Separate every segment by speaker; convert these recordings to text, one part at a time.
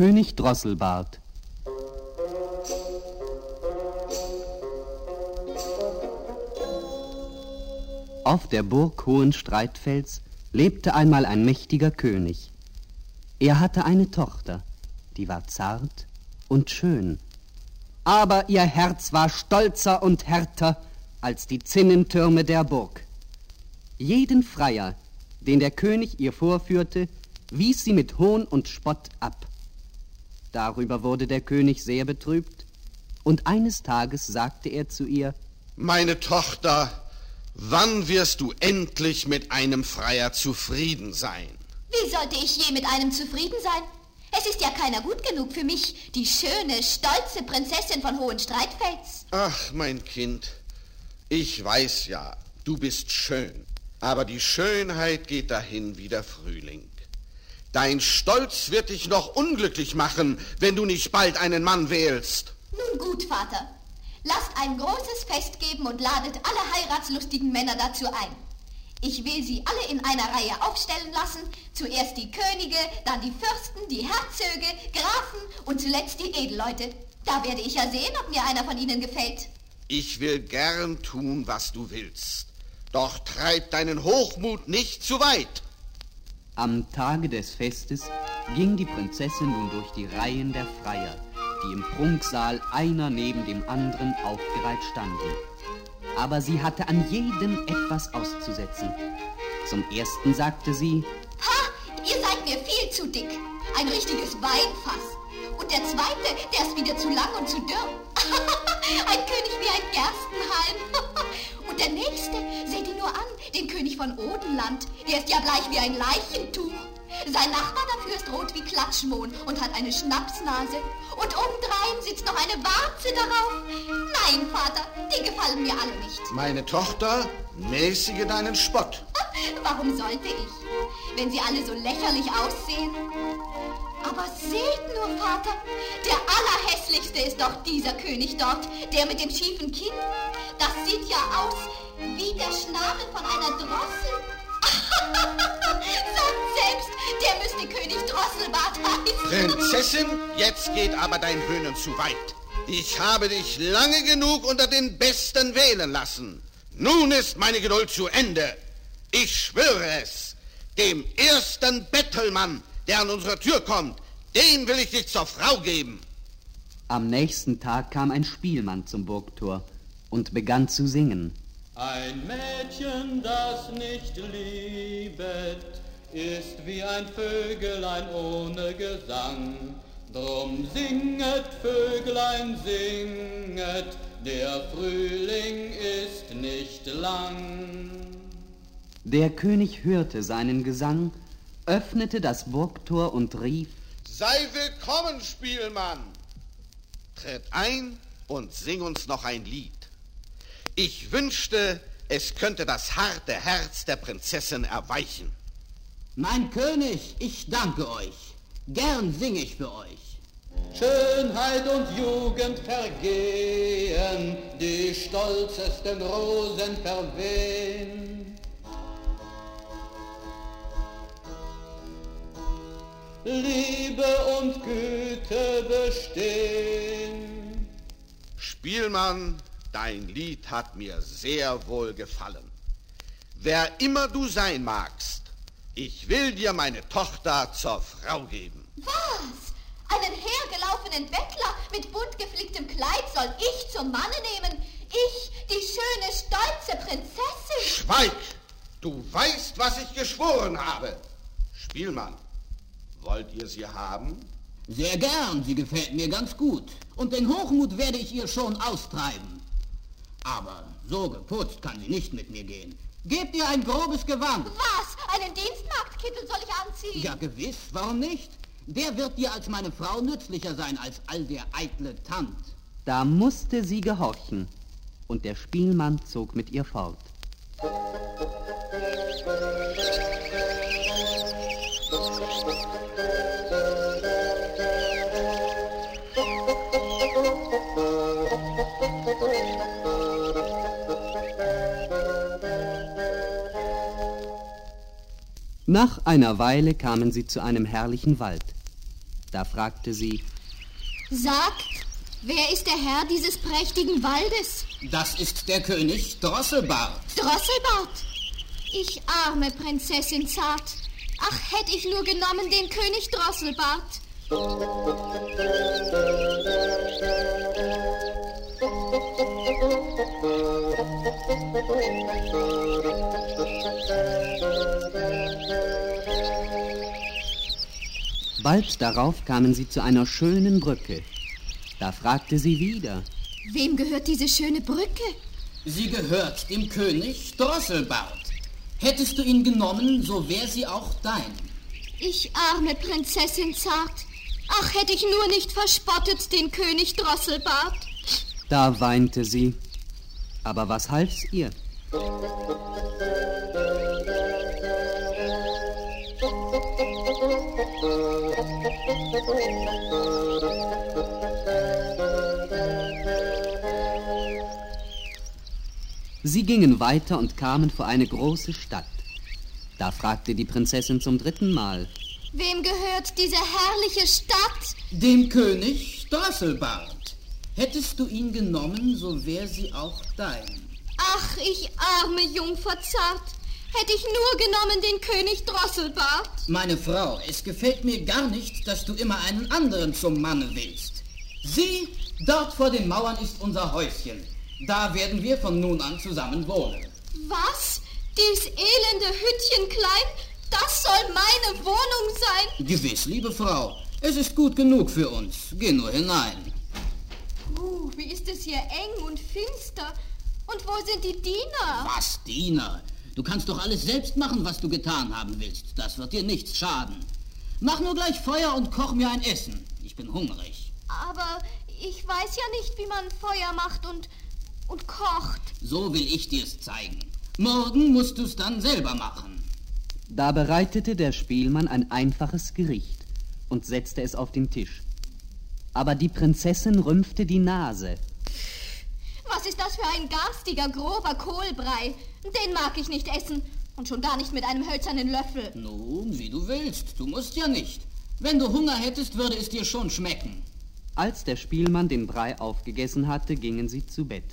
Speaker 1: König Drosselbart. Auf der Burg Hohenstreitfels lebte einmal ein mächtiger König. Er hatte eine Tochter, die war zart und schön. Aber ihr Herz war stolzer und härter als die Zinnentürme der Burg. Jeden Freier, den der König ihr vorführte, wies sie mit Hohn und Spott ab. Darüber wurde der König sehr betrübt, und eines Tages sagte er zu ihr:
Speaker 2: Meine Tochter, wann wirst du endlich mit einem Freier zufrieden sein?
Speaker 3: Wie sollte ich je mit einem zufrieden sein? Es ist ja keiner gut genug für mich, die schöne, stolze Prinzessin von Hohenstreitfels.
Speaker 2: Ach, mein Kind, ich weiß ja, du bist schön, aber die Schönheit geht dahin wie der Frühling. Dein Stolz wird dich noch unglücklich machen, wenn du nicht bald einen Mann wählst.
Speaker 3: Nun gut, Vater. Lasst ein großes Fest geben und ladet alle heiratslustigen Männer dazu ein. Ich will sie alle in einer Reihe aufstellen lassen. Zuerst die Könige, dann die Fürsten, die Herzöge, Grafen und zuletzt die Edelleute. Da werde ich ja sehen, ob mir einer von ihnen gefällt.
Speaker 2: Ich will gern tun, was du willst. Doch treib deinen Hochmut nicht zu weit.
Speaker 1: Am Tage des Festes ging die Prinzessin nun durch die Reihen der Freier, die im Prunksaal einer neben dem anderen aufgereiht standen. Aber sie hatte an jedem etwas auszusetzen. Zum ersten sagte sie:
Speaker 3: Ha, ihr seid mir viel zu dick. Ein richtiges Weinfass. Und der zweite, der ist wieder zu lang und zu dürr. Ein König wie ein Gerstenhalm. Und der nächste, seht ihn nur an, den König von Odenland. Der ist ja bleich wie ein Leichentuch. Sein Nachbar dafür ist rot wie Klatschmohn und hat eine Schnapsnase. Und obendrein sitzt noch eine Warze darauf. Nein, Vater, die gefallen mir alle nicht.
Speaker 2: Meine Tochter, mäßige deinen Spott.
Speaker 3: Warum sollte ich, wenn sie alle so lächerlich aussehen? Aber seht nur, Vater, der allerhässlichste ist doch dieser König dort, der mit dem schiefen Kinn. Das sieht ja aus wie der Schnabel von einer Drossel. Sagt selbst, der müsste König Drosselbart heißen.
Speaker 2: Prinzessin, jetzt geht aber dein Höhnen zu weit. Ich habe dich lange genug unter den Besten wählen lassen. Nun ist meine Geduld zu Ende. Ich schwöre es, dem ersten Bettelmann, der an unsere Tür kommt, den will ich dich zur Frau geben.
Speaker 1: Am nächsten Tag kam ein Spielmann zum Burgtor und begann zu singen.
Speaker 4: Ein Mädchen, das nicht liebet, ist wie ein Vögelein ohne Gesang. Drum singet, Vöglein, singet, der Frühling ist nicht lang.
Speaker 1: Der König hörte seinen Gesang, öffnete das Burgtor und rief:
Speaker 2: Sei willkommen, Spielmann. Tritt ein und sing uns noch ein Lied. Ich wünschte, es könnte das harte Herz der Prinzessin erweichen.
Speaker 5: Mein König, ich danke euch. Gern sing ich für euch.
Speaker 4: Schönheit und Jugend vergehen, die stolzesten Rosen verwehen. Liebe und Güte bestehen.
Speaker 2: Spielmann, dein Lied hat mir sehr wohl gefallen. Wer immer du sein magst, ich will dir meine Tochter zur Frau geben.
Speaker 3: Was? Einen hergelaufenen Bettler mit bunt geflicktem Kleid soll ich zum Manne nehmen? Ich, die schöne, stolze Prinzessin?
Speaker 2: Schweig! Du weißt, was ich geschworen habe. Spielmann, wollt ihr sie haben?
Speaker 5: Sehr gern, sie gefällt mir ganz gut. Und den Hochmut werde ich ihr schon austreiben. Aber so geputzt kann sie nicht mit mir gehen. Gebt ihr ein grobes Gewand.
Speaker 3: Was? Einen Dienstmagdkittel soll ich anziehen?
Speaker 5: Ja, gewiss, warum nicht? Der wird dir als meine Frau nützlicher sein als all der eitle Tant.
Speaker 1: Da musste sie gehorchen, und der Spielmann zog mit ihr fort. Nach einer Weile kamen sie zu einem herrlichen Wald. Da fragte sie:
Speaker 3: Sagt, wer ist der Herr dieses prächtigen Waldes?
Speaker 5: Das ist der König Drosselbart.
Speaker 3: Drosselbart? Ich arme Prinzessin Zart. Ach, hätte ich nur genommen den König Drosselbart.
Speaker 1: Bald darauf kamen sie zu einer schönen Brücke. Da fragte sie wieder:
Speaker 3: Wem gehört diese schöne Brücke?
Speaker 5: Sie gehört dem König Drosselbart. Hättest du ihn genommen, so wär sie auch dein.
Speaker 3: Ich arme Prinzessin Zart. Ach, hätte ich nur nicht verspottet den König Drosselbart.
Speaker 1: Da weinte sie. Aber was half's ihr? Sie gingen weiter und kamen vor eine große Stadt. Da fragte die Prinzessin zum 3. Mal:
Speaker 3: Wem gehört diese herrliche Stadt?
Speaker 5: Dem König Drosselbart. Hättest du ihn genommen, so wär sie auch dein.
Speaker 3: Ach, ich arme Jungfer Zart. Hätte ich nur genommen den König Drosselbart.
Speaker 5: Meine Frau, es gefällt mir gar nicht, dass du immer einen anderen zum Manne willst. Sieh, dort vor den Mauern ist unser Häuschen. Da werden wir von nun an zusammen wohnen.
Speaker 3: Was? Dies elende Hüttchen klein? Das soll meine Wohnung sein?
Speaker 5: Gewiss, liebe Frau. Es ist gut genug für uns. Geh nur hinein.
Speaker 3: Wie ist es hier eng und finster. Und wo sind die Diener?
Speaker 5: Was, Diener? Du kannst doch alles selbst machen, was du getan haben willst. Das wird dir nichts schaden. Mach nur gleich Feuer und koch mir ein Essen. Ich bin hungrig.
Speaker 3: Aber ich weiß ja nicht, wie man Feuer macht und kocht.
Speaker 5: So will ich dir's zeigen. Morgen musst du's dann selber machen.
Speaker 1: Da bereitete der Spielmann ein einfaches Gericht und setzte es auf den Tisch. Aber die Prinzessin rümpfte die Nase.
Speaker 3: Was ist das für ein garstiger, grober Kohlbrei? Den mag ich nicht essen und schon gar nicht mit einem hölzernen Löffel.
Speaker 5: Nun, wie du willst. Du musst ja nicht. Wenn du Hunger hättest, würde es dir schon schmecken.
Speaker 1: Als der Spielmann den Brei aufgegessen hatte, gingen sie zu Bett.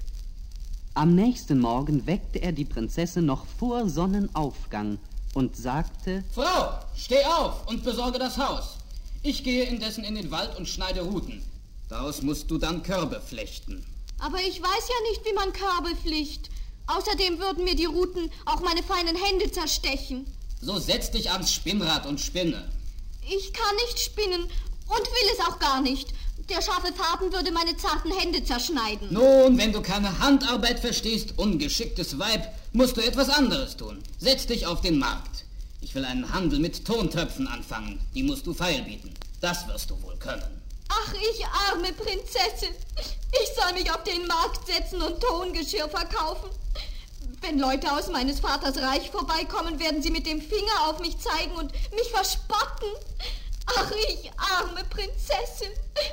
Speaker 1: Am nächsten Morgen weckte er die Prinzessin noch vor Sonnenaufgang und sagte:
Speaker 5: Frau, steh auf und besorge das Haus. Ich gehe indessen in den Wald und schneide Ruten. Daraus musst du dann Körbe flechten.
Speaker 3: Aber ich weiß ja nicht, wie man Körbe flicht. Außerdem würden mir die Ruten auch meine feinen Hände zerstechen.
Speaker 5: So setz dich ans Spinnrad und spinne.
Speaker 3: Ich kann nicht spinnen und will es auch gar nicht. Der scharfe Faden würde meine zarten Hände zerschneiden.
Speaker 5: Nun, wenn du keine Handarbeit verstehst, ungeschicktes Weib, musst du etwas anderes tun. Setz dich auf den Markt. Ich will einen Handel mit Tontöpfen anfangen. Die musst du feilbieten. Das wirst du wohl können.
Speaker 3: Ach, ich arme Prinzessin. Ich soll mich auf den Markt setzen und Tongeschirr verkaufen. Wenn Leute aus meines Vaters Reich vorbeikommen, werden sie mit dem Finger auf mich zeigen und mich verspotten. Ach, ich arme Prinzessin.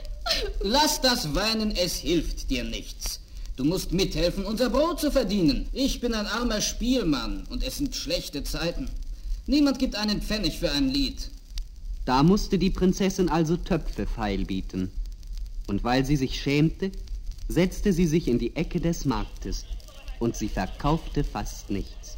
Speaker 5: Lass das weinen, es hilft dir nichts. Du musst mithelfen, unser Brot zu verdienen. Ich bin ein armer Spielmann und es sind schlechte Zeiten. Niemand gibt einen Pfennig für ein Lied.
Speaker 1: Da musste die Prinzessin also Töpfe feilbieten. Und weil sie sich schämte, setzte sie sich in die Ecke des Marktes und sie verkaufte fast nichts.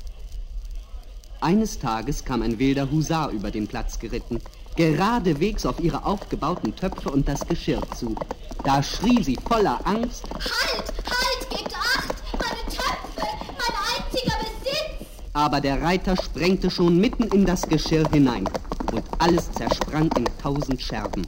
Speaker 1: Eines Tages kam ein wilder Husar über den Platz geritten, geradewegs auf ihre aufgebauten Töpfe und das Geschirr zu. Da schrie sie voller Angst:
Speaker 3: Halt, halt, gebt Acht, meine Töpfe, mein einziger Besitz!
Speaker 1: Aber der Reiter sprengte schon mitten in das Geschirr hinein und alles zersprang in 1000 Scherben.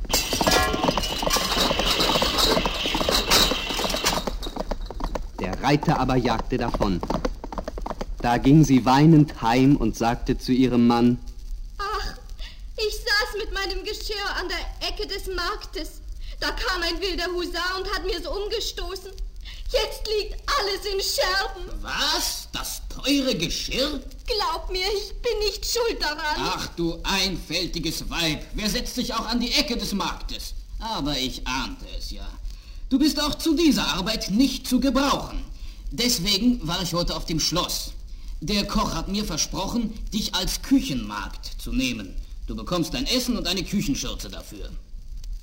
Speaker 1: Der Reiter aber jagte davon. Da ging sie weinend heim und sagte zu ihrem Mann:
Speaker 3: Ach, ich saß mit meinem Geschirr an der Ecke des Marktes. Da kam ein wilder Husar und hat mir's umgestoßen. Jetzt liegt alles in Scherben.
Speaker 5: Was? Das teure Geschirr?
Speaker 3: Glaub mir, ich bin nicht schuld daran.
Speaker 5: Ach, du einfältiges Weib. Wer setzt sich auch an die Ecke des Marktes? Aber ich ahnte es ja. Du bist auch zu dieser Arbeit nicht zu gebrauchen. Deswegen war ich heute auf dem Schloss. Der Koch hat mir versprochen, dich als Küchenmagd zu nehmen. Du bekommst dein Essen und eine Küchenschürze dafür.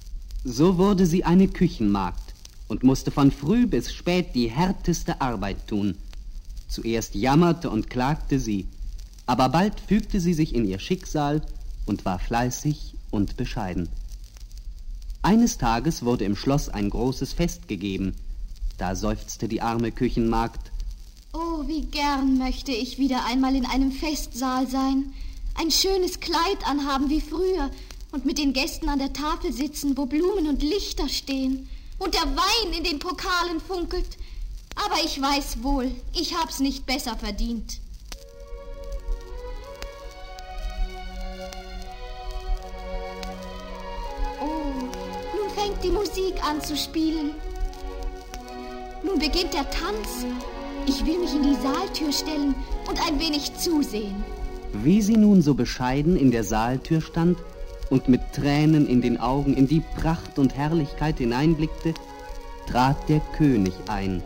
Speaker 1: So wurde sie eine Küchenmagd und musste von früh bis spät die härteste Arbeit tun. Zuerst jammerte und klagte sie, aber bald fügte sie sich in ihr Schicksal und war fleißig und bescheiden. Eines Tages wurde im Schloss ein großes Fest gegeben. Da seufzte die arme Küchenmagd:
Speaker 3: Oh, wie gern möchte ich wieder einmal in einem Festsaal sein, ein schönes Kleid anhaben wie früher und mit den Gästen an der Tafel sitzen, wo Blumen und Lichter stehen und der Wein in den Pokalen funkelt. Aber ich weiß wohl, ich hab's nicht besser verdient. Oh, nun fängt die Musik an zu spielen. Nun beginnt der Tanz. Ich will mich in die Saaltür stellen und ein wenig zusehen.
Speaker 1: Wie sie nun so bescheiden in der Saaltür stand und mit Tränen in den Augen in die Pracht und Herrlichkeit hineinblickte, trat der König ein.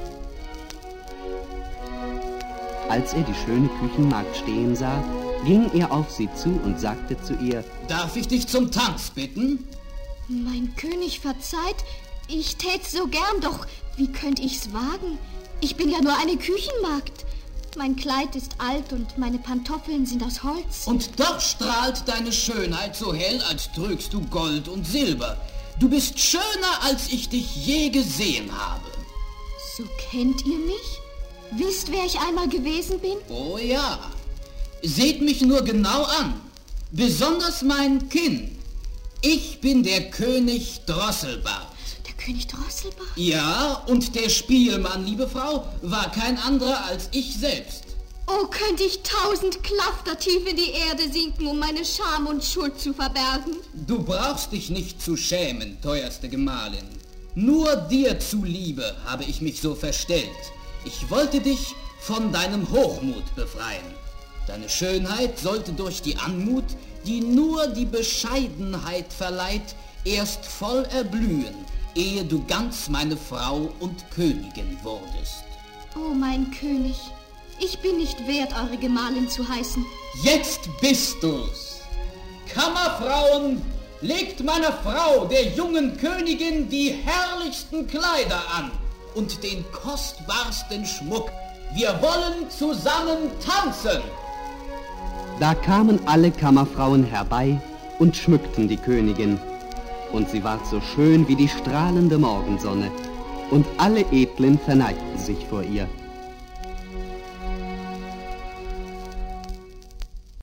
Speaker 1: Als er die schöne Küchenmagd stehen sah, ging er auf sie zu und sagte zu ihr:
Speaker 5: Darf ich dich zum Tanz bitten?
Speaker 3: Mein König, verzeiht, ich tät's so gern, doch wie könnt ich's wagen? Ich bin ja nur eine Küchenmagd. Mein Kleid ist alt und meine Pantoffeln sind aus Holz.
Speaker 5: Und doch strahlt deine Schönheit so hell, als trügst du Gold und Silber. Du bist schöner, als ich dich je gesehen habe.
Speaker 3: So kennt ihr mich? Wisst, wer ich einmal gewesen bin?
Speaker 5: Oh ja. Seht mich nur genau an. Besonders mein Kinn. Ich bin der König Drosselbart.
Speaker 3: Der König Drosselbart?
Speaker 5: Ja, und der Spielmann, liebe Frau, war kein anderer als ich selbst.
Speaker 3: Oh, könnte ich 1000 Klafter tief in die Erde sinken, um meine Scham und Schuld zu verbergen?
Speaker 5: Du brauchst dich nicht zu schämen, teuerste Gemahlin. Nur dir zuliebe habe ich mich so verstellt. Ich wollte dich von deinem Hochmut befreien. Deine Schönheit sollte durch die Anmut, die nur die Bescheidenheit verleiht, erst voll erblühen, ehe du ganz meine Frau und Königin wurdest.
Speaker 3: Oh, mein König, ich bin nicht wert, eure Gemahlin zu heißen.
Speaker 5: Jetzt bist du's! Kammerfrauen, legt meiner Frau, der jungen Königin, die herrlichsten Kleider an und den kostbarsten Schmuck. Wir wollen zusammen tanzen!
Speaker 1: Da kamen alle Kammerfrauen herbei und schmückten die Königin. Und sie ward so schön wie die strahlende Morgensonne, und alle Edlen verneigten sich vor ihr.